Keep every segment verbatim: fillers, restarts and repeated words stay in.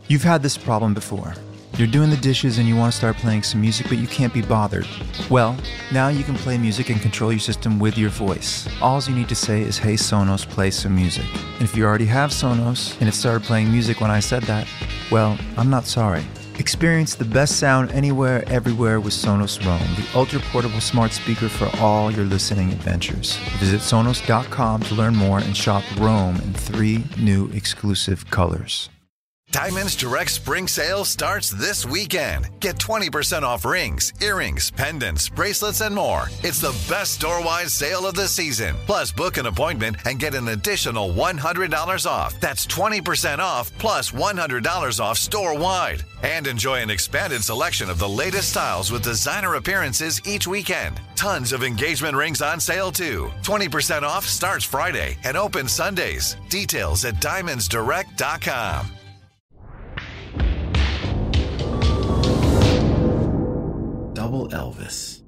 You've had this problem before. You're doing the dishes and you want to start playing some music, but you can't be bothered. Well, now you can play music and control your system with your voice. All you need to say is, "Hey Sonos, play some music." And if you already have Sonos and it started playing music when I said that, well, I'm not sorry. Experience the best sound anywhere, everywhere with Sonos Roam, the ultra-portable smart speaker for all your listening adventures. Visit Sonos dot com to learn more and shop Roam in three new exclusive colors. Diamonds Direct Spring Sale starts this weekend. Get twenty percent off rings, earrings, pendants, bracelets, and more. It's the best store-wide sale of the season. Plus, book an appointment and get an additional one hundred dollars off. That's twenty percent off plus one hundred dollars off store-wide. And enjoy an expanded selection of the latest styles with designer appearances each weekend. Tons of engagement rings on sale, too. twenty percent off starts Friday and opens Sundays. Details at diamonds direct dot com. Double Elvis.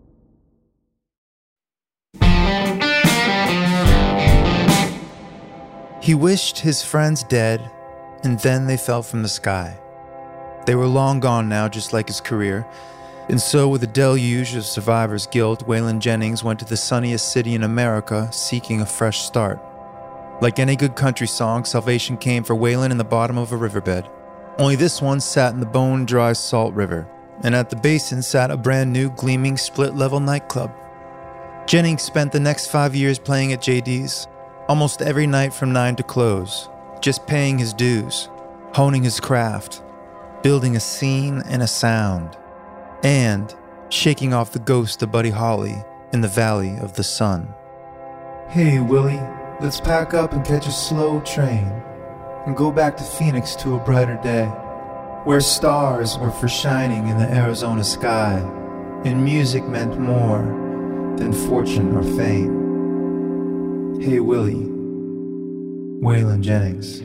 He wished his friends dead, and then they fell from the sky. They were long gone now, just like his career. And so, with a deluge of survivor's guilt, Waylon Jennings went to the sunniest city in America, seeking a fresh start. Like any good country song, salvation came for Waylon in the bottom of a riverbed. Only this one sat in the bone-dry Salt River. And at the basin sat a brand new, gleaming, split-level nightclub. Jennings spent the next five years playing at J D's, almost every night from nine to close, just paying his dues, honing his craft, building a scene and a sound, and shaking off the ghost of Buddy Holly in the Valley of the Sun. Hey, Willie, let's pack up and catch a slow train and go back to Phoenix to a brighter day, where stars were for shining in the Arizona sky, and music meant more than fortune or fame. Hey Willie, Waylon Jennings.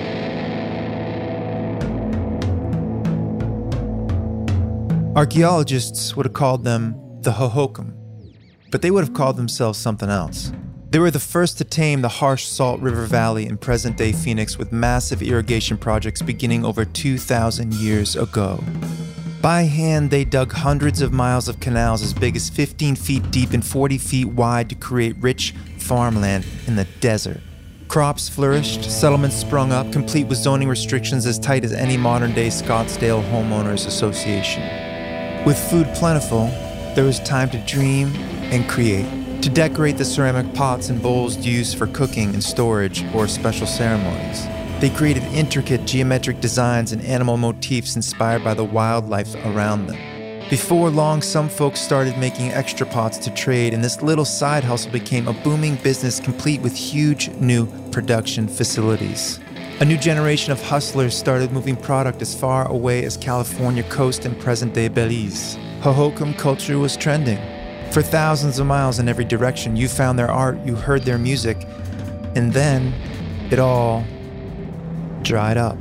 Archaeologists would have called them the Hohokam, but they would have called themselves something else. They were the first to tame the harsh Salt River Valley in present-day Phoenix with massive irrigation projects beginning over two thousand years ago. By hand, they dug hundreds of miles of canals as big as fifteen feet deep and forty feet wide to create rich farmland in the desert. Crops flourished, settlements sprung up, complete with zoning restrictions as tight as any modern-day Scottsdale Homeowners Association. With food plentiful, there was time to dream and create. To decorate the ceramic pots and bowls used for cooking and storage or special ceremonies. They created intricate geometric designs and animal motifs inspired by the wildlife around them. Before long, some folks started making extra pots to trade, and this little side hustle became a booming business complete with huge new production facilities. A new generation of hustlers started moving product as far away as California coast and present-day Belize. Hohokam culture was trending. For thousands of miles in every direction, you found their art, you heard their music, and then it all dried up.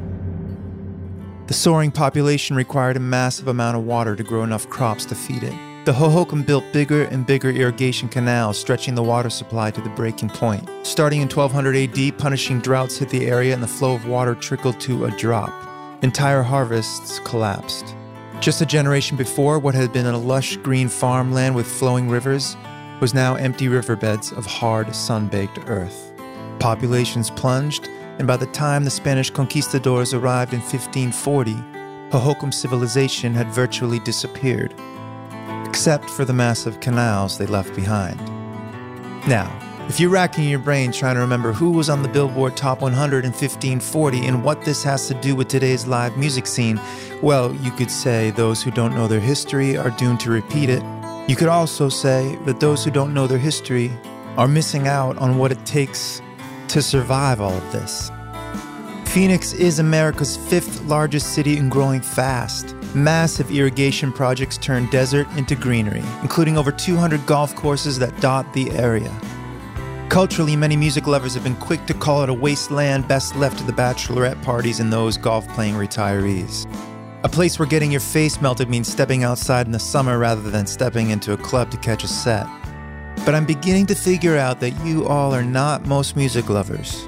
The soaring population required a massive amount of water to grow enough crops to feed it. The Hohokam built bigger and bigger irrigation canals, stretching the water supply to the breaking point. Starting in twelve hundred A D, punishing droughts hit the area and the flow of water trickled to a drop. Entire harvests collapsed. Just a generation before, what had been a lush green farmland with flowing rivers was now empty riverbeds of hard, sun-baked earth. Populations plunged, and by the time the Spanish conquistadors arrived in fifteen forty, Hohokam civilization had virtually disappeared, except for the massive canals they left behind. Now, if you're racking your brain trying to remember who was on the Billboard Top one hundred in fifteen forty and what this has to do with today's live music scene, well, you could say those who don't know their history are doomed to repeat it. You could also say that those who don't know their history are missing out on what it takes to survive all of this. Phoenix is America's fifth largest city and growing fast. Massive irrigation projects turn desert into greenery, including over two hundred golf courses that dot the area. Culturally, many music lovers have been quick to call it a wasteland best left to the bachelorette parties and those golf-playing retirees. A place where getting your face melted means stepping outside in the summer rather than stepping into a club to catch a set. But I'm beginning to figure out that you all are not most music lovers.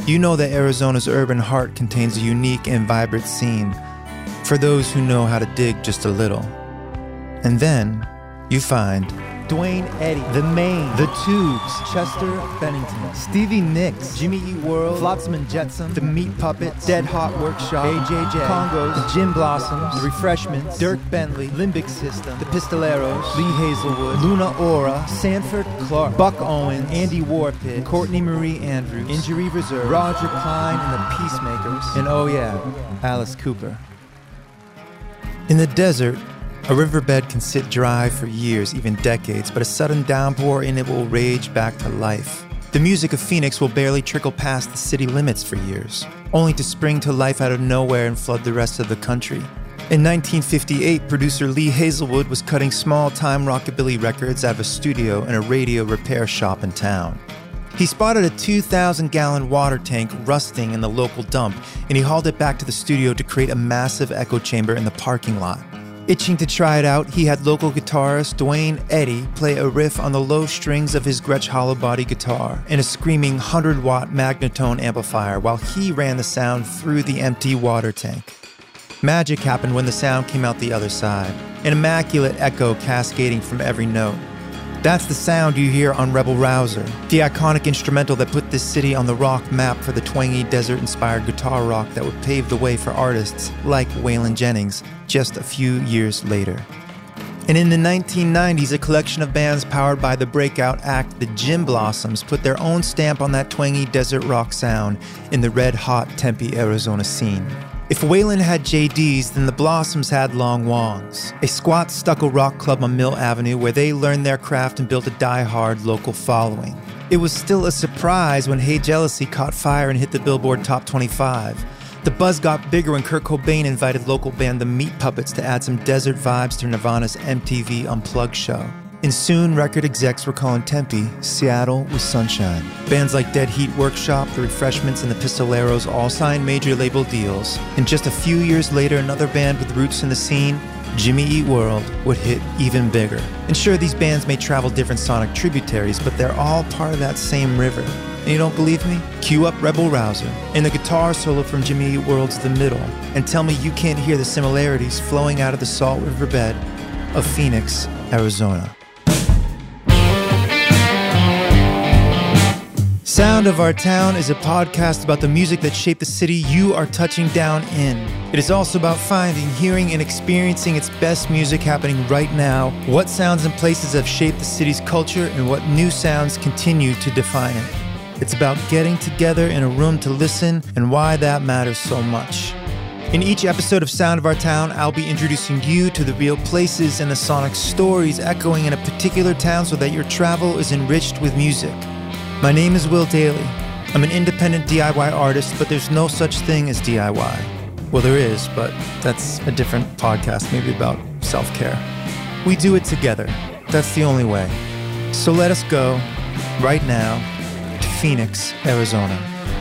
you know that Arizona's urban heart contains a unique and vibrant scene for those who know how to dig just a little. And then you find Duane Eddy, The Maine, The Tubes, Chester Bennington, Stevie Nicks, Jimmy Eat World, Flotsam and Jetsam, The Meat Puppets, Dead Hot Workshop, A J J, Congos, The Gin Blossoms, The Refreshments, Dirk Bentley, Limbic System, The Pistoleros, Lee Hazelwood, Luna Ora, Sanford Clark, Buck Owens, Andy Warpit, Courtney Marie Andrews, Injury Reserve, Roger Klein and the Peacemakers, and oh yeah, Alice Cooper. In the desert, a riverbed can sit dry for years, even decades, but a sudden downpour in it will rage back to life. The music of Phoenix will barely trickle past the city limits for years, only to spring to life out of nowhere and flood the rest of the country. In nineteen fifty-eight, producer Lee Hazelwood was cutting small-time rockabilly records out of a studio in a radio repair shop in town. He spotted a two thousand gallon water tank rusting in the local dump, and he hauled it back to the studio to create a massive echo chamber in the parking lot. Itching to try it out, he had local guitarist Duane Eddy play a riff on the low strings of his Gretsch hollow body guitar in a screaming one hundred watt Magnatone amplifier while he ran the sound through the empty water tank. Magic happened when the sound came out the other side, an immaculate echo cascading from every note. That's the sound you hear on Rebel Rouser, the iconic instrumental that put this city on the rock map for the twangy desert-inspired guitar rock that would pave the way for artists like Waylon Jennings just a few years later. And in the nineteen nineties, a collection of bands powered by the breakout act The Gin Blossoms put their own stamp on that twangy desert rock sound in the red-hot Tempe, Arizona scene. If Waylon had J Ds, then the Blossoms had Long Wongs, a squat stucco rock club on Mill Avenue where they learned their craft and built a die-hard local following. It was still a surprise when Hey Jealousy caught fire and hit the Billboard Top twenty-five. The buzz got bigger when Kurt Cobain invited local band The Meat Puppets to add some desert vibes to Nirvana's M T V Unplugged show. And soon, record execs were calling Tempe Seattle with sunshine. Bands like Dead Heat Workshop, The Refreshments, and the Pistoleros all signed major label deals. And just a few years later, another band with roots in the scene, Jimmy Eat World, would hit even bigger. And sure, these bands may travel different sonic tributaries, but they're all part of that same river. And you don't believe me? Cue up Rebel Rouser and the guitar solo from Jimmy Eat World's The Middle, and tell me you can't hear the similarities flowing out of the salt river bed of Phoenix, Arizona. Sound of Our Town is a podcast about the music that shaped the city you are touching down in. It is also about finding, hearing, and experiencing its best music happening right now, what sounds and places have shaped the city's culture, and what new sounds continue to define it. It's about getting together in a room to listen and why that matters so much. In each episode of Sound of Our Town, I'll be introducing you to the real places and the sonic stories echoing in a particular town so that your travel is enriched with music. My name is Will Daly. I'm an independent D I Y artist, but there's no such thing as D I Y. Well, there is, but that's a different podcast, maybe about self-care. We do it together. That's the only way. So let us go, right now, to Phoenix, Arizona.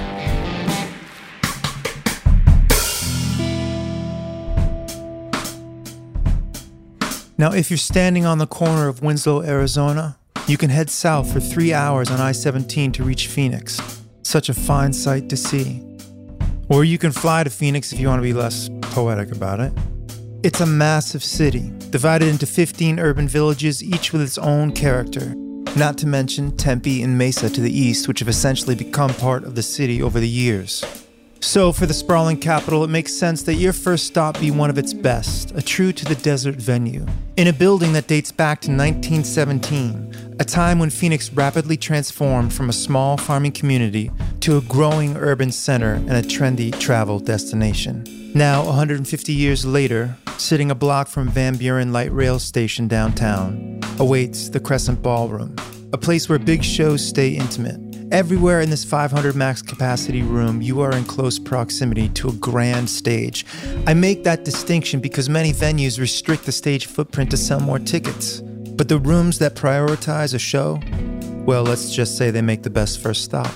Now, if you're standing on the corner of Winslow, Arizona, you can head south for three hours on I seventeen to reach Phoenix. Such a fine sight to see. Or you can fly to Phoenix if you want to be less poetic about it. It's a massive city, divided into fifteen urban villages, each with its own character. Not to mention Tempe and Mesa to the east, which have essentially become part of the city over the years. So for the sprawling capital, it makes sense that your first stop be one of its best, a true-to-the-desert venue. In a building that dates back to nineteen seventeen, a time when Phoenix rapidly transformed from a small farming community to a growing urban center and a trendy travel destination. Now, one hundred fifty years later, sitting a block from Van Buren Light Rail Station downtown, awaits the Crescent Ballroom, a place where big shows stay intimate. Everywhere in this five hundred max capacity room, you are in close proximity to a grand stage. I make that distinction because many venues restrict the stage footprint to sell more tickets. But the rooms that prioritize a show, well, let's just say they make the best first stop.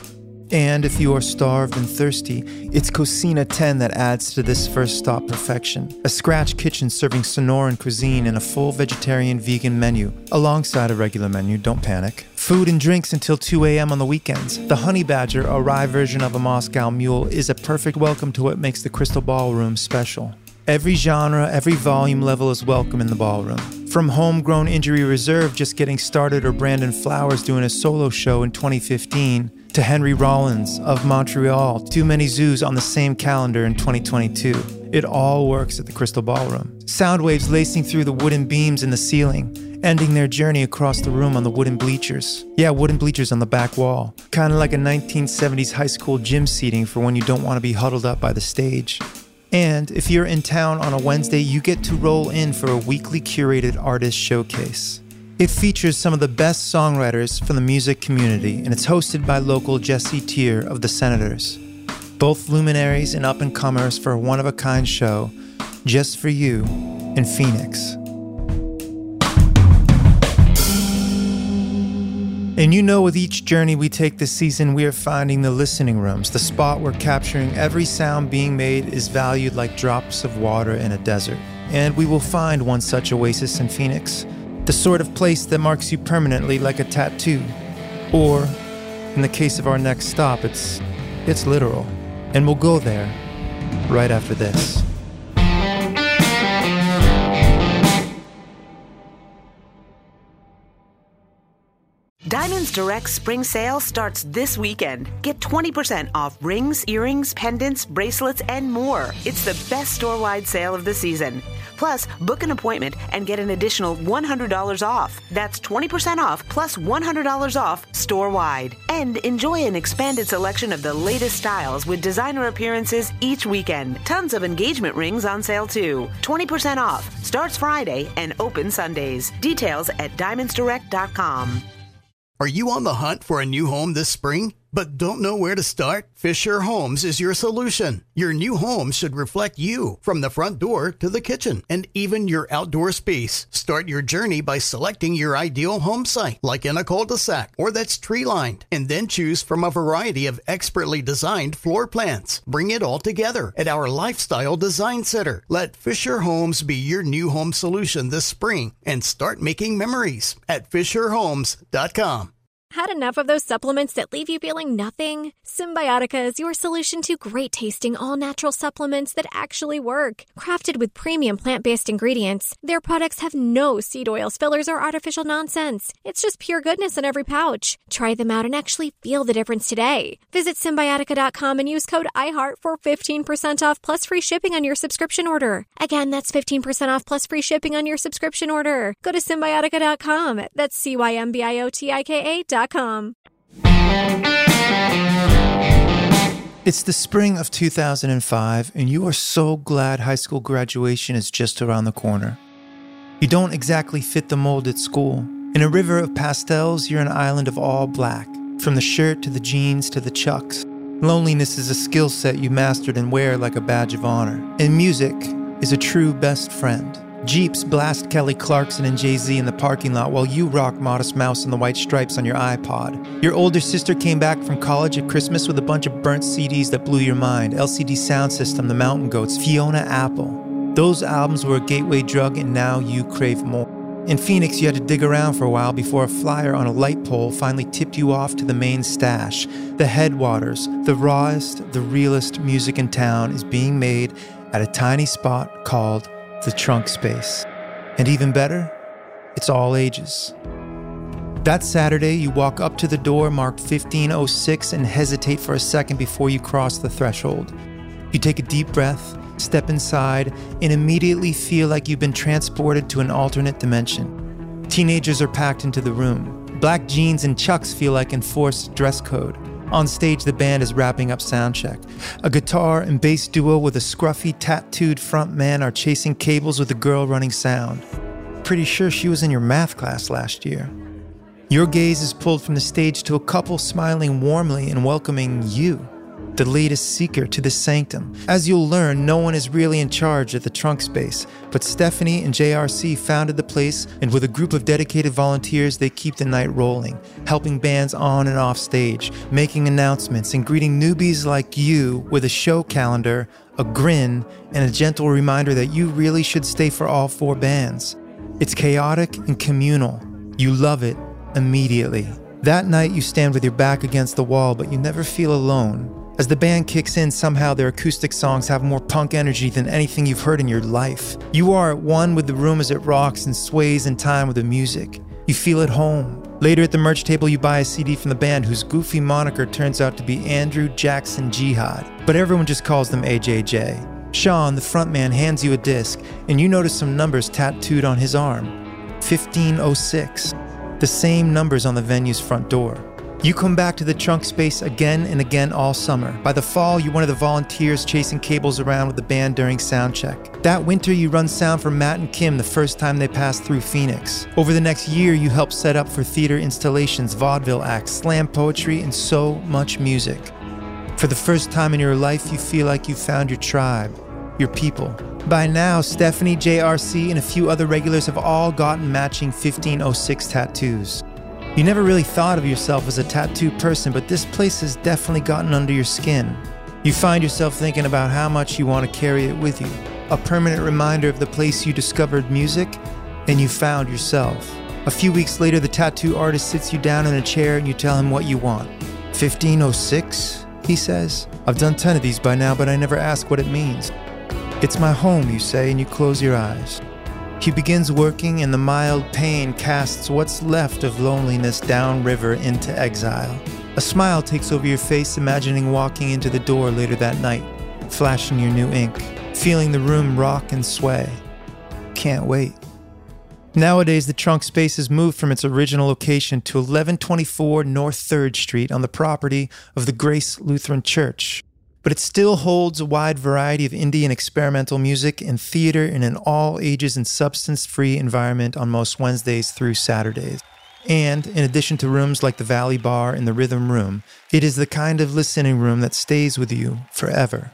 And if you are starved and thirsty, it's Cocina ten that adds to this first stop perfection. A scratch kitchen serving Sonoran cuisine and a full vegetarian vegan menu, alongside a regular menu, don't panic. Food and drinks until two a.m. on the weekends. The Honey Badger, a rye version of a Moscow Mule, is a perfect welcome to what makes the Crystal Ballroom special. Every genre, every volume level is welcome in the ballroom. From Homegrown Injury Reserve just getting started or Brandon Flowers doing a solo show in twenty fifteen, to Henry Rollins of Montreal, Too Many Zoos on the same calendar in twenty twenty-two. It all works at the Crystal Ballroom. Sound waves lacing through the wooden beams in the ceiling, ending their journey across the room on the wooden bleachers. Yeah, wooden bleachers on the back wall. Kind of like a nineteen seventies high school gym seating for when you don't want to be huddled up by the stage. And if you're in town on a Wednesday, you get to roll in for a weekly curated artist showcase. It features some of the best songwriters from the music community, and it's hosted by local Jesse Tier of the Senators. Both luminaries and up-and-comers for a one-of-a-kind show, just for you, in Phoenix. And you know, with each journey we take this season, we are finding the listening rooms, the spot where capturing every sound being made is valued like drops of water in a desert. And we will find one such oasis in Phoenix, the sort of place that marks you permanently like a tattoo. Or, in the case of our next stop, it's, it's literal. And we'll go there right after this. Diamonds Direct Spring Sale starts this weekend. Get twenty percent off rings, earrings, pendants, bracelets, and more. It's the best store-wide sale of the season. Plus, book an appointment and get an additional one hundred dollars off. That's twenty percent off plus one hundred dollars off store-wide. And enjoy an expanded selection of the latest styles with designer appearances each weekend. Tons of engagement rings on sale too. twenty percent off. Starts Friday and open Sundays. Details at diamonds direct dot com. Are you on the hunt for a new home this spring, but don't know where to start? Fisher Homes is your solution. Your new home should reflect you, from the front door to the kitchen, and even your outdoor space. Start your journey by selecting your ideal home site, like in a cul-de-sac or that's tree-lined, and then choose from a variety of expertly designed floor plans. Bring it all together at our Lifestyle Design Center. Let Fisher Homes be your new home solution this spring and start making memories at fisher homes dot com. Had enough of those supplements that leave you feeling nothing? Symbiotica is your solution to great-tasting, all-natural supplements that actually work. Crafted with premium plant-based ingredients, their products have no seed oils, fillers, or artificial nonsense. It's just pure goodness in every pouch. Try them out and actually feel the difference today. Visit Symbiotica dot com and use code iHeart for fifteen percent off plus free shipping on your subscription order. Again, that's fifteen percent off plus free shipping on your subscription order. Go to Symbiotica dot com. That's C Y M B I O T I K A dot com. It's the spring of two thousand five, and you are so glad high school graduation is just around the corner. You don't exactly fit the mold at school. In a river of pastels, you're an island of all black, from the shirt to the jeans to the chucks. Loneliness is a skill set you mastered and wear like a badge of honor. And music is a true best friend. Jeeps blast Kelly Clarkson and Jay-Z in the parking lot while you rock Modest Mouse and the White Stripes on your iPod. Your older sister came back from college at Christmas with a bunch of burnt C Ds that blew your mind. L C D Sound System, The Mountain Goats, Fiona Apple. Those albums were a gateway drug, and now you crave more. In Phoenix, you had to dig around for a while before a flyer on a light pole finally tipped you off to the main stash. The Headwaters, the rawest, the realest music in town, is being made at a tiny spot called The Trunk Space. And even better, it's all ages. That Saturday, you walk up to the door marked fifteen oh six and hesitate for a second before you cross the threshold. You take a deep breath, step inside, and immediately feel like you've been transported to an alternate dimension. Teenagers are packed into the room. Black jeans and chucks feel like enforced dress code. On stage, the band is wrapping up soundcheck. A guitar and bass duo with a scruffy, tattooed front man are chasing cables with a girl running sound. Pretty sure she was in your math class last year. Your gaze is pulled from the stage to a couple smiling warmly and welcoming you. the latest seeker to the sanctum. As you'll learn, no one is really in charge at the trunk space, but Stephanie and J R C founded the place, and with a group of dedicated volunteers, they keep the night rolling, helping bands on and off stage, making announcements, and greeting newbies like you with a show calendar, a grin, and a gentle reminder that you really should stay for all four bands. It's chaotic and communal. You love it immediately. That night, you stand with your back against the wall, but you never feel alone. As the band kicks in, somehow their acoustic songs have more punk energy than anything you've heard in your life. You are at one with the room as it rocks and sways in time with the music. You feel at home. Later at the merch table, you buy a C D from the band whose goofy moniker turns out to be Andrew Jackson Jihad, but everyone just calls them A J J. Sean, the frontman, hands you a disc, and you notice some numbers tattooed on his arm. fifteen oh six. The same numbers on the venue's front door. You come back to the trunk space again and again all summer. By the fall, you're one of the volunteers chasing cables around with the band during sound check. That winter, you run sound for Matt and Kim the first time they passed through Phoenix. Over the next year, you help set up for theater installations, vaudeville acts, slam poetry, and so much music. For the first time in your life, you feel like you found your tribe, your people. By now, Stephanie, J R C, and a few other regulars have all gotten matching fifteen oh six tattoos. You never really thought of yourself as a tattoo person, but this place has definitely gotten under your skin. You find yourself thinking about how much you want to carry it with you. A permanent reminder of the place you discovered music and you found yourself. A few weeks later, the tattoo artist sits you down in a chair and you tell him what you want. fifteen oh six, he says. I've done ten of these by now, but I never ask what it means. It's my home, you say, and you close your eyes. He begins working, and the mild pain casts what's left of loneliness downriver into exile. A smile takes over your face, imagining walking into the door later that night, flashing your new ink, feeling the room rock and sway. Can't wait. Nowadays, the trunk space has moved from its original location to eleven twenty-four North third Street on the property of the Grace Lutheran Church. But it still holds a wide variety of indie and experimental music and theater in an all-ages and substance-free environment on most Wednesdays through Saturdays. And, in addition to rooms like the Valley Bar and the Rhythm Room, it is the kind of listening room that stays with you forever.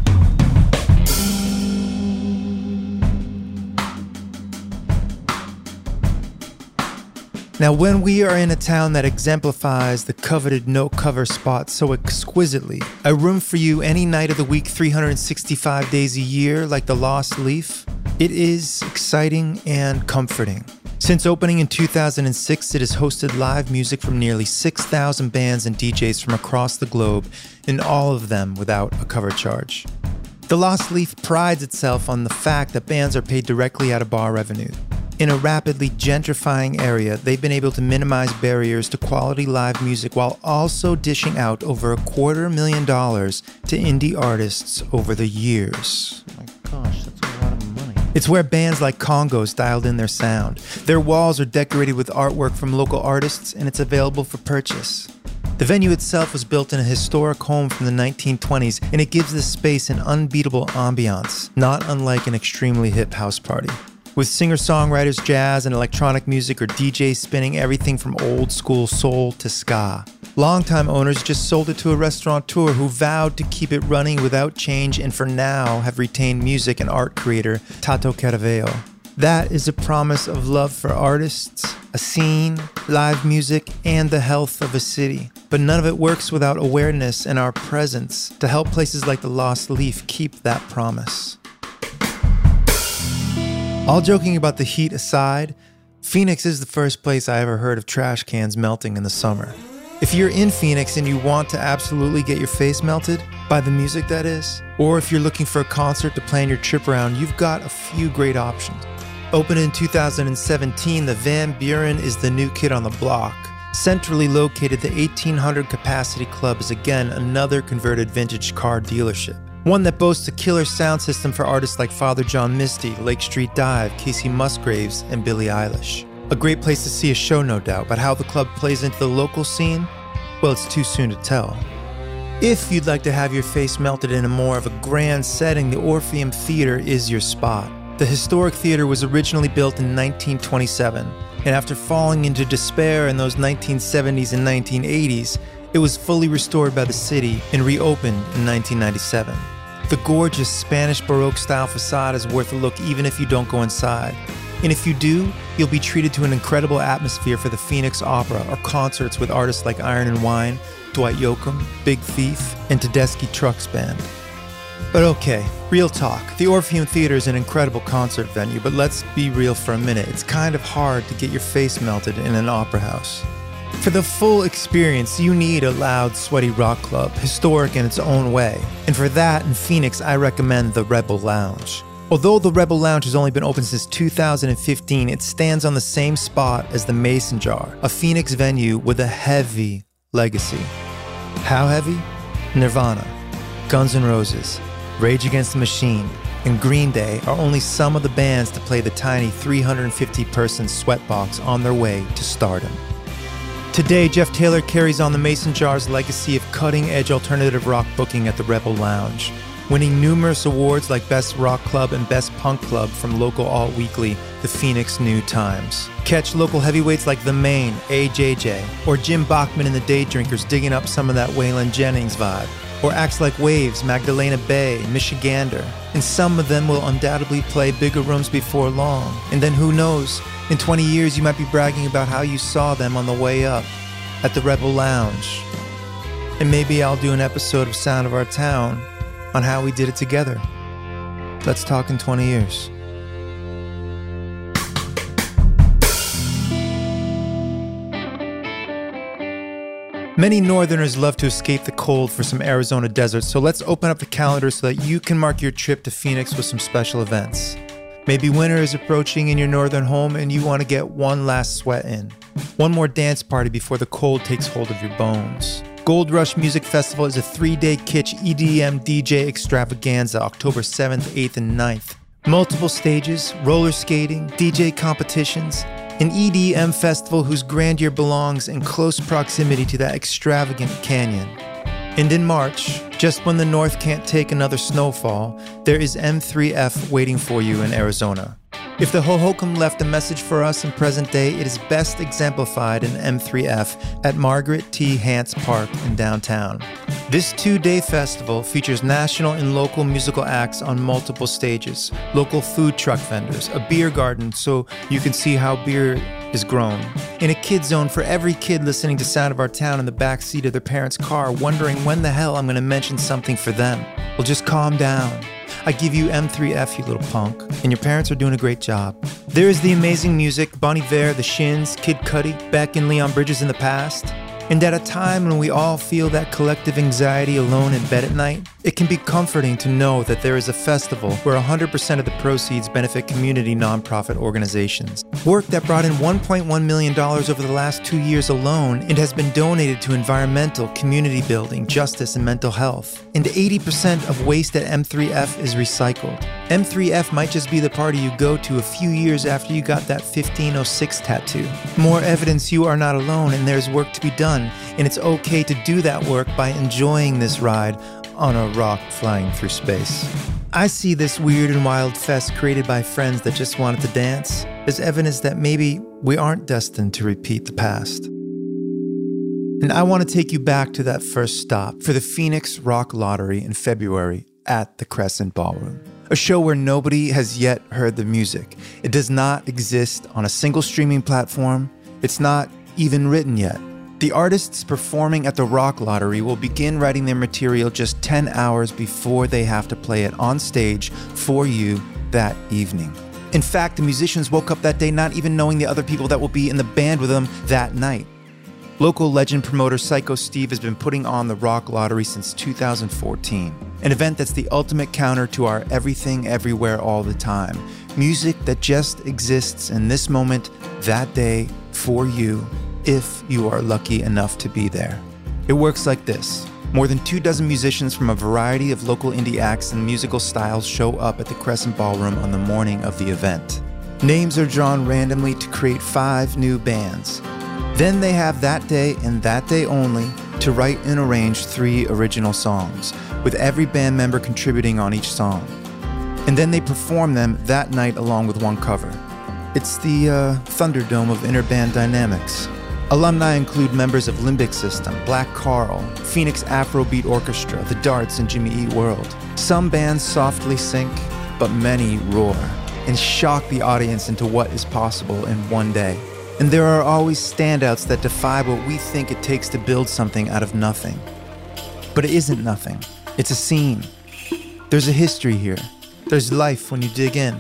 Now, when we are in a town that exemplifies the coveted no-cover spot so exquisitely, a room for you any night of the week, three hundred sixty-five days a year, like the Lost Leaf, it is exciting and comforting. Since opening in two thousand six, it has hosted live music from nearly six thousand bands and D Js from across the globe, and all of them without a cover charge. The Lost Leaf prides itself on the fact that bands are paid directly out of bar revenue. In a rapidly gentrifying area, they've been able to minimize barriers to quality live music while also dishing out over a quarter million dollars to indie artists over the years. Oh my gosh, that's a lot of money. It's where bands like Congos dialed in their sound. Their walls are decorated with artwork from local artists, and it's available for purchase. The venue itself was built in a historic home from the nineteen twenties, and it gives this space an unbeatable ambiance, not unlike an extremely hip house party. With singer-songwriters, jazz, and electronic music, or D Js spinning everything from old-school soul to ska. Longtime owners just sold it to a restaurateur who vowed to keep it running without change and for now have retained music and art creator Tato Caraveo. That is a promise of love for artists, a scene, live music, and the health of a city. But none of it works without awareness and our presence to help places like the Lost Leaf keep that promise. All joking about the heat aside, Phoenix is the first place I ever heard of trash cans melting in the summer. If you're in Phoenix and you want to absolutely get your face melted, by the music that is, or if you're looking for a concert to plan your trip around, you've got a few great options. Opened in two thousand seventeen, the Van Buren is the new kid on the block. Centrally located, the eighteen hundred capacity club is again another converted vintage car dealership. One that boasts a killer sound system for artists like Father John Misty, Lake Street Dive, Casey Musgraves, and Billie Eilish. A great place to see a show, no doubt, but how the club plays into the local scene? Well, it's too soon to tell. If you'd like to have your face melted in a more of a grand setting, the Orpheum Theater is your spot. The historic theater was originally built in nineteen twenty-seven, and after falling into despair in those nineteen seventies and nineteen eighties, It was fully restored by the city and reopened in nineteen ninety-seven. The gorgeous Spanish Baroque-style facade is worth a look even if you don't go inside. And if you do, you'll be treated to an incredible atmosphere for the Phoenix Opera or concerts with artists like Iron and Wine, Dwight Yoakam, Big Thief, and Tedeschi Trucks Band. But okay, real talk. The Orpheum Theater is an incredible concert venue, but let's be real for a minute. It's kind of hard to get your face melted in an opera house. For the full experience, you need a loud, sweaty rock club, historic in its own way. And for that, in Phoenix, I recommend the Rebel Lounge. Although the Rebel Lounge has only been open since two thousand fifteen, it stands on the same spot as the Mason Jar, a Phoenix venue with a heavy legacy. How heavy? Nirvana, Guns N' Roses, Rage Against the Machine, and Green Day are only some of the bands to play the tiny three hundred fifty person Sweatbox on their way to stardom. Today, Jeff Taylor carries on the Mason Jar's legacy of cutting-edge alternative rock booking at the Rebel Lounge, winning numerous awards like Best Rock Club and Best Punk Club from local alt weekly, the Phoenix New Times. Catch local heavyweights like The Maine, A J J, or Jim Bachman and the Day Drinkers digging up some of that Waylon Jennings vibe, or acts like Waves, Magdalena Bay, Michigander. And some of them will undoubtedly play bigger rooms before long. And then who knows, in twenty years you might be bragging about how you saw them on the way up at the Rebel Lounge. And maybe I'll do an episode of Sound of Our Town on how we did it together. Let's talk in twenty years. Many Northerners love to escape the cold for some Arizona desert, so let's open up the calendar so that you can mark your trip to Phoenix with some special events. Maybe winter is approaching in your northern home and you want to get one last sweat in. One more dance party before the cold takes hold of your bones. Gold Rush Music Festival is a three-day kitsch E D M D J extravaganza, October seventh, eighth, and ninth. Multiple stages, roller skating, D J competitions, an E D M festival whose grandeur belongs in close proximity to that extravagant canyon. And in March, just when the North can't take another snowfall, there is M three F waiting for you in Arizona. If the Hohokam left a message for us in present day, it is best exemplified in M three F at Margaret T. Hance Park in downtown. This two-day festival features national and local musical acts on multiple stages, local food truck vendors, a beer garden so you can see how beer is grown, and a kid zone for every kid listening to Sound of Our Town in the backseat of their parents' car wondering when the hell I'm going to mention something for them. Well, just calm down. I give you M three F, you little punk, and your parents are doing a great job. There is the amazing music, Bon Iver, The Shins, Kid Cudi, Beck, and Leon Bridges in the past. And at a time when we all feel that collective anxiety alone in bed at night, it can be comforting to know that there is a festival where one hundred percent of the proceeds benefit community nonprofit organizations. Work that brought in one point one million dollars over the last two years alone and has been donated to environmental, community building, justice, and mental health. And eighty percent of waste at M three F is recycled. M three F might just be the party you go to a few years after you got that fifteen oh six tattoo. More evidence you are not alone and there's work to be done. And it's okay to do that work by enjoying this ride on a rock flying through space. I see this weird and wild fest created by friends that just wanted to dance as evidence that maybe we aren't destined to repeat the past. And I want to take you back to that first stop for the Phoenix Rock Lottery in February at the Crescent Ballroom. A show where nobody has yet heard the music. It does not exist on a single streaming platform. It's not even written yet. The artists performing at the Rock Lottery will begin writing their material just ten hours before they have to play it on stage for you that evening. In fact, the musicians woke up that day not even knowing the other people that will be in the band with them that night. Local legend promoter Psycho Steve has been putting on the Rock Lottery since two thousand fourteen, an event that's the ultimate counter to our everything, everywhere, all the time. Music that just exists in this moment, that day, for you, if you are lucky enough to be there. It works like this. More than two dozen musicians from a variety of local indie acts and musical styles show up at the Crescent Ballroom on the morning of the event. Names are drawn randomly to create five new bands. Then they have that day and that day only to write and arrange three original songs, with every band member contributing on each song. And then they perform them that night along with one cover. It's the uh, Thunderdome of interband dynamics. Alumni include members of Limbic System, Black Carl, Phoenix Afrobeat Orchestra, The Darts, and Jimmy Eat World. Some bands softly sink, but many roar and shock the audience into what is possible in one day. And there are always standouts that defy what we think it takes to build something out of nothing. But it isn't nothing. It's a scene. There's a history here. There's life when you dig in.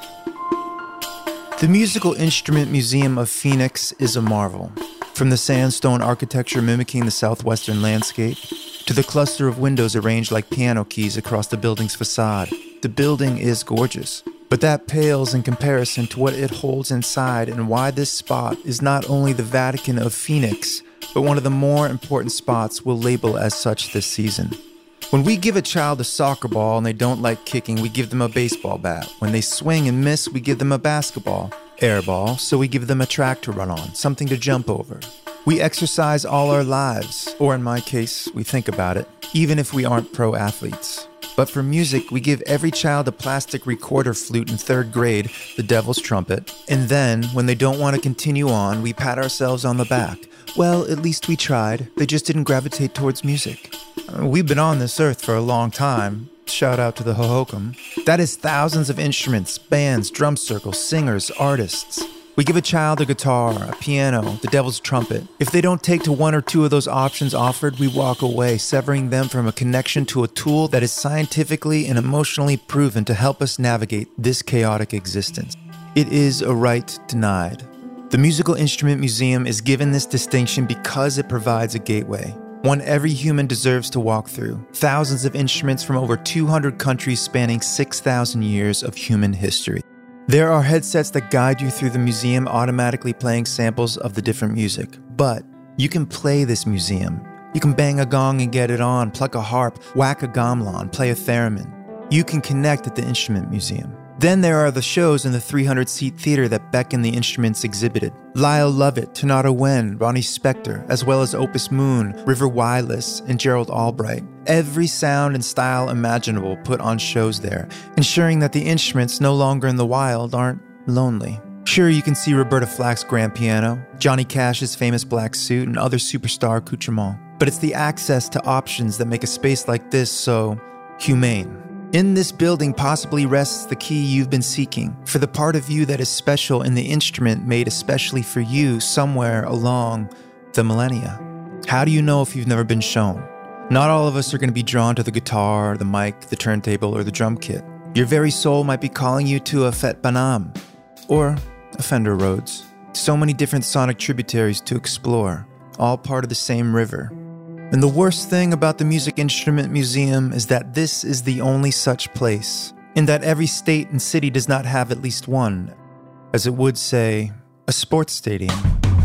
The Musical Instrument Museum of Phoenix is a marvel. From the sandstone architecture mimicking the southwestern landscape, to the cluster of windows arranged like piano keys across the building's facade, the building is gorgeous. But that pales in comparison to what it holds inside and why this spot is not only the Vatican of Phoenix, but one of the more important spots we'll label as such this season. When we give a child a soccer ball and they don't like kicking, we give them a baseball bat. When they swing and miss, we give them a basketball. Air ball, so we give them a track to run on, something to jump over. We exercise all our lives, or in my case, we think about it, even if we aren't pro athletes. But for music, we give every child a plastic recorder flute in third grade, the devil's trumpet, and then, when they don't want to continue on, we pat ourselves on the back. Well, at least we tried. They just didn't gravitate towards music. We've been on this earth for a long time. Shout out to the Hohokam. That is thousands of instruments, bands, drum circles, singers, artists. We give a child a guitar, a piano, the devil's trumpet. If they don't take to one or two of those options offered, we walk away, severing them from a connection to a tool that is scientifically and emotionally proven to help us navigate this chaotic existence. It is a right denied. The Musical Instrument Museum is given this distinction because it provides a gateway, one every human deserves to walk through. Thousands of instruments from over two hundred countries spanning six thousand years of human history. There are headsets that guide you through the museum, automatically playing samples of the different music. But you can play this museum. You can bang a gong and get it on, pluck a harp, whack a gamelan, play a theremin. You can connect at the Instrument Museum. Then there are the shows in the three hundred seat theater that beckon the instruments exhibited. Lyle Lovett, Tanada Wen, Ronnie Spector, as well as Opus Moon, River Wireless, and Gerald Albright. Every sound and style imaginable put on shows there, ensuring that the instruments no longer in the wild aren't lonely. Sure, you can see Roberta Flack's grand piano, Johnny Cash's famous black suit, and other superstar accoutrements. But it's the access to options that make a space like this so humane. In this building possibly rests the key you've been seeking for the part of you that is special in the instrument made especially for you somewhere along the millennia. How do you know if you've never been shown? Not all of us are going to be drawn to the guitar, the mic, the turntable, or the drum kit. Your very soul might be calling you to a Fet Banam or a Fender Rhodes. So many different sonic tributaries to explore, all part of the same river. And the worst thing about the Music Instrument Museum is that this is the only such place, in that every state and city does not have at least one, as it would say, a sports stadium.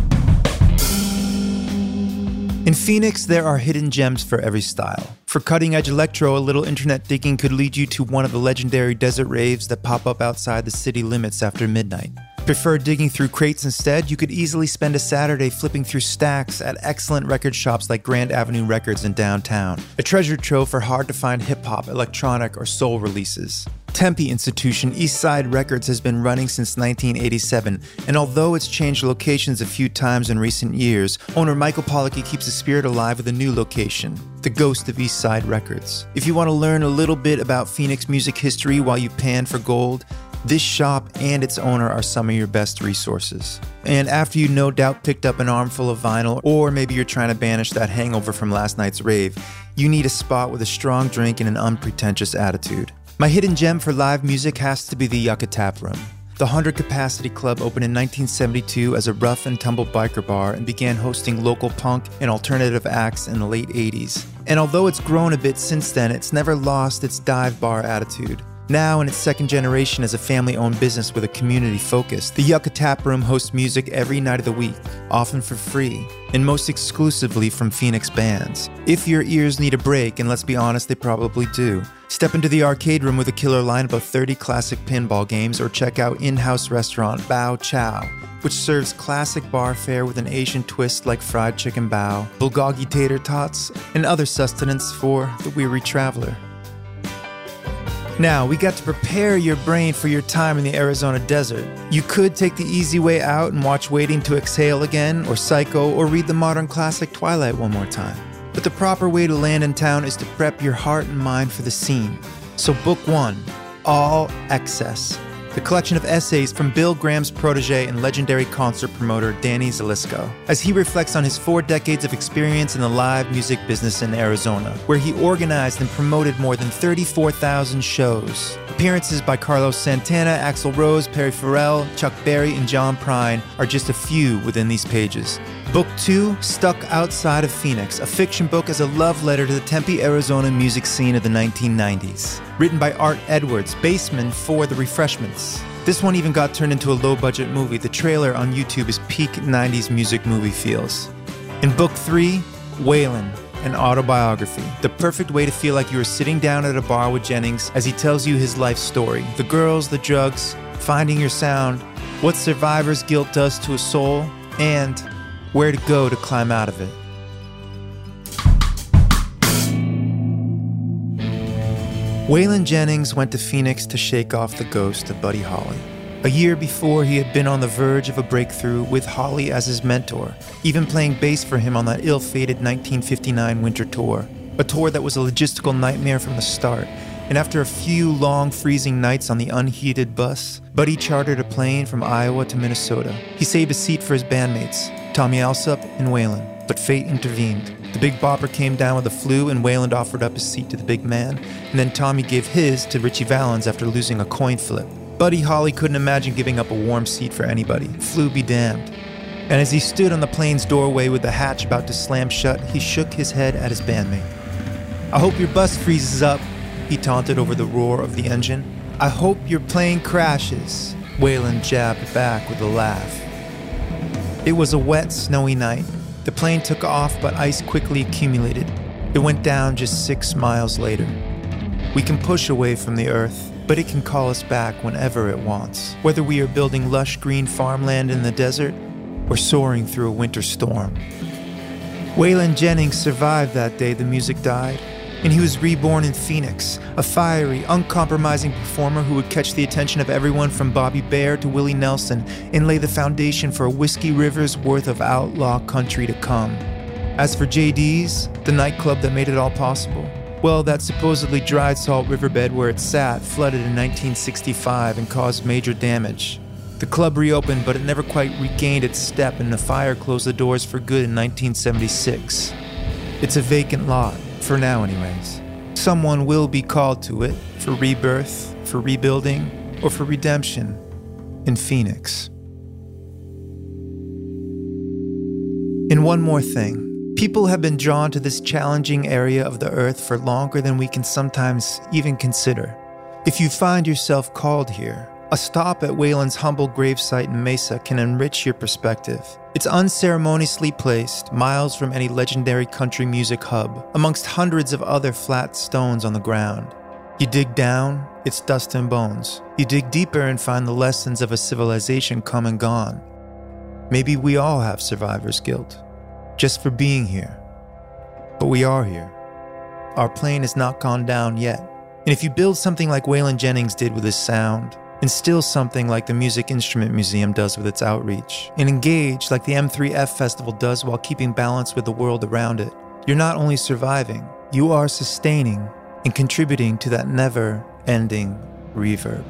In Phoenix, there are hidden gems for every style. For cutting-edge electro, a little internet digging could lead you to one of the legendary desert raves that pop up outside the city limits after midnight. Prefer digging through crates instead? You could easily spend a Saturday flipping through stacks at excellent record shops like Grand Avenue Records in downtown, a treasure trove for hard-to-find hip-hop, electronic, or soul releases. Tempe institution Eastside Records has been running since nineteen eighty-seven, and although it's changed locations a few times in recent years, owner Michael Pollacky keeps the spirit alive with a new location, the Ghost of Eastside Records. If you want to learn a little bit about Phoenix music history while you pan for gold, this shop and its owner are some of your best resources. And after you no doubt picked up an armful of vinyl, or maybe you're trying to banish that hangover from last night's rave, you need a spot with a strong drink and an unpretentious attitude. My hidden gem for live music has to be the Yucca Tap Room. The one hundred Capacity Club opened in nineteen seventy-two as a rough and tumble biker bar and began hosting local punk and alternative acts in the late eighties. And although it's grown a bit since then, it's never lost its dive bar attitude. Now in its second generation as a family-owned business with a community focus, the Yucca Tap Room hosts music every night of the week, often for free, and most exclusively from Phoenix bands. If your ears need a break, and let's be honest, they probably do, step into the arcade room with a killer lineup of thirty classic pinball games, or check out in-house restaurant Bao Chow, which serves classic bar fare with an Asian twist like fried chicken bao, bulgogi tater tots, and other sustenance for the weary traveler. Now, we got to prepare your brain for your time in the Arizona desert. You could take the easy way out and watch Waiting to Exhale again, or Psycho, or read the modern classic Twilight one more time. But the proper way to land in town is to prep your heart and mind for the scene. So book one, All Excess, the collection of essays from Bill Graham's protege and legendary concert promoter Danny Zelisko, as he reflects on his four decades of experience in the live music business in Arizona, where he organized and promoted more than thirty-four thousand shows. Appearances by Carlos Santana, Axl Rose, Perry Farrell, Chuck Berry, and John Prine are just a few within these pages. Book two, Stuck Outside of Phoenix, a fiction book as a love letter to the Tempe, Arizona music scene of the nineteen nineties. Written by Art Edwards, bassman for The Refreshments. This one even got turned into a low-budget movie. The trailer on YouTube is peak nineties music movie feels. In book three, Waylon, an autobiography. The perfect way to feel like you are sitting down at a bar with Jennings as he tells you his life story. The girls, the drugs, finding your sound, what survivor's guilt does to a soul, and where to go to climb out of it. Waylon Jennings went to Phoenix to shake off the ghost of Buddy Holly. A year before, he had been on the verge of a breakthrough with Holly as his mentor, even playing bass for him on that ill-fated nineteen fifty-nine winter tour, a tour that was a logistical nightmare from the start. And after a few long, freezing nights on the unheated bus, Buddy chartered a plane from Iowa to Minnesota. He saved a seat for his bandmates, Tommy Alsop and Waylon, but fate intervened. The Big Bopper came down with the flu, and Waylon offered up his seat to the big man, and then Tommy gave his to Richie Valens after losing a coin flip. Buddy Holly couldn't imagine giving up a warm seat for anybody. Flu be damned. And as he stood on the plane's doorway with the hatch about to slam shut, he shook his head at his bandmate. "I hope your bus freezes up," he taunted over the roar of the engine. "I hope your plane crashes," Waylon jabbed back with a laugh. It was a wet, snowy night. The plane took off, but ice quickly accumulated. It went down just six miles later. We can push away from the earth, but it can call us back whenever it wants, whether we are building lush green farmland in the desert or soaring through a winter storm. Waylon Jennings survived that day the music died, and he was reborn in Phoenix, a fiery, uncompromising performer who would catch the attention of everyone from Bobby Bare to Willie Nelson and lay the foundation for a Whiskey River's worth of outlaw country to come. As for J D's, the nightclub that made it all possible, well, that supposedly dried salt riverbed where it sat flooded in nineteen sixty-five and caused major damage. The club reopened, but it never quite regained its step, and the fire closed the doors for good in nineteen seventy-six. It's a vacant lot. For now, anyways. Someone will be called to it for rebirth, for rebuilding, or for redemption in Phoenix. And one more thing. People have been drawn to this challenging area of the earth for longer than we can sometimes even consider. If you find yourself called here, a stop at Waylon's humble gravesite in Mesa can enrich your perspective. It's unceremoniously placed, miles from any legendary country music hub, amongst hundreds of other flat stones on the ground. You dig down, it's dust and bones. You dig deeper and find the lessons of a civilization come and gone. Maybe we all have survivor's guilt, just for being here. But we are here. Our plane has not gone down yet. And if you build something like Waylon Jennings did with his sound, instill something like the Music Instrument Museum does with its outreach, and engage like the M three F Festival does while keeping balance with the world around it, you're not only surviving, you are sustaining and contributing to that never-ending reverb.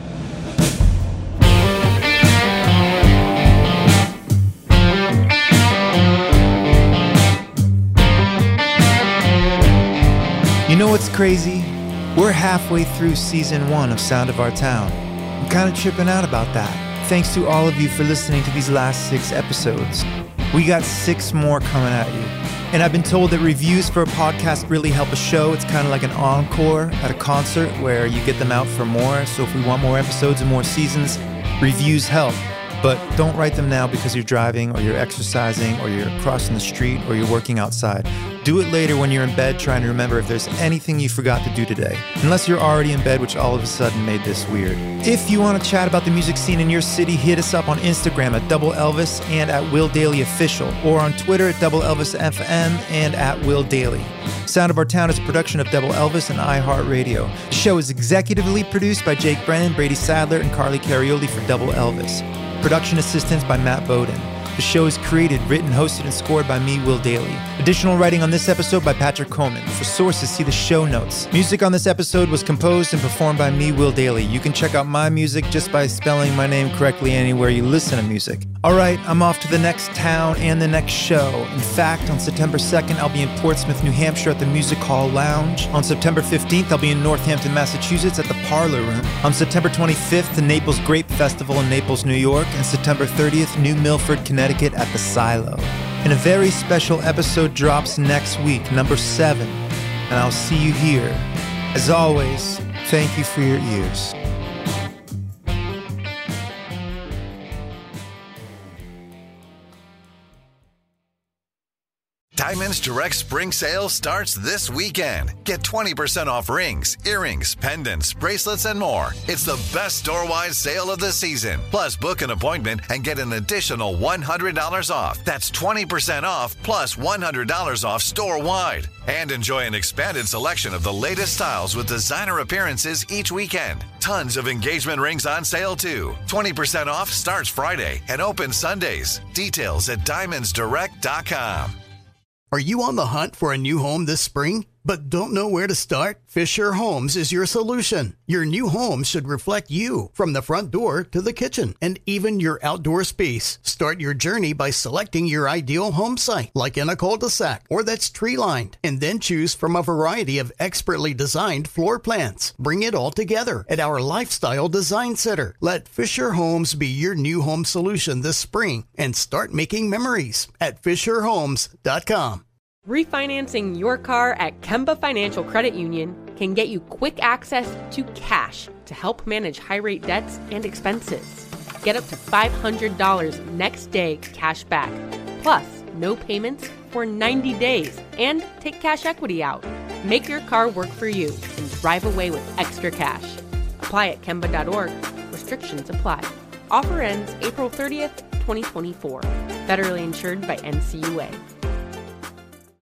You know what's crazy? We're halfway through season one of Sound of Our Town. I'm kind of tripping out about that. Thanks to all of you for listening to these last six episodes. We got six more coming at you. And I've been told that reviews for a podcast really help a show. It's kind of like an encore at a concert where you get them out for more. So if we want more episodes and more seasons, reviews help. But don't write them now because you're driving or you're exercising or you're crossing the street or you're working outside. Do it later when you're in bed trying to remember if there's anything you forgot to do today. Unless you're already in bed, which all of a sudden made this weird. If you want to chat about the music scene in your city, hit us up on Instagram at Double Elvis and at Will Dailey Official, or on Twitter at Double Elvis F M and at Will Dailey. Sound of Our Town is a production of Double Elvis and iHeartRadio. The show is executively produced by Jake Brennan, Brady Sadler, and Carly Carioli for Double Elvis. Production assistance by Matt Bowden. The show is created, written, hosted, and scored by me, Will Dailey. Additional writing on this episode by Patrick Coleman. For sources, see the show notes. Music on this episode was composed and performed by me, Will Dailey. You can check out my music just by spelling my name correctly anywhere you listen to music. All right, I'm off to the next town and the next show. In fact, on September second, I'll be in Portsmouth, New Hampshire at the Music Hall Lounge. On September fifteenth, I'll be in Northampton, Massachusetts at the Parlor Room. On September twenty-fifth, the Naples Grape Festival in Naples, New York. And September thirtieth, New Milford, Connecticut at the Silo. And a very special episode drops next week, number seven. And I'll see you here. As always, thank you for your ears. Diamonds Direct Spring Sale starts this weekend. Get twenty percent off rings, earrings, pendants, bracelets, and more. It's the best store-wide sale of the season. Plus, book an appointment and get an additional one hundred dollars off. That's twenty percent off plus one hundred dollars off store-wide. And enjoy an expanded selection of the latest styles with designer appearances each weekend. Tons of engagement rings on sale, too. twenty percent off starts Friday and opens Sundays. Details at diamonds direct dot com. Are you on the hunt for a new home this spring, but don't know where to start? Fisher Homes is your solution. Your new home should reflect you, from the front door to the kitchen, and even your outdoor space. Start your journey by selecting your ideal home site, like in a cul-de-sac or that's tree-lined, and then choose from a variety of expertly designed floor plans. Bring it all together at our Lifestyle Design Center. Let Fisher Homes be your new home solution this spring and start making memories at fisher homes dot com. Refinancing your car at Kemba Financial Credit Union can get you quick access to cash to help manage high-rate debts and expenses. Get up to five hundred dollars next day cash back, plus no payments for ninety days, and take cash equity out. Make your car work for you and drive away with extra cash. Apply at kemba dot org. Restrictions apply. Offer ends April thirtieth, twenty twenty-four. Federally insured by N C U A.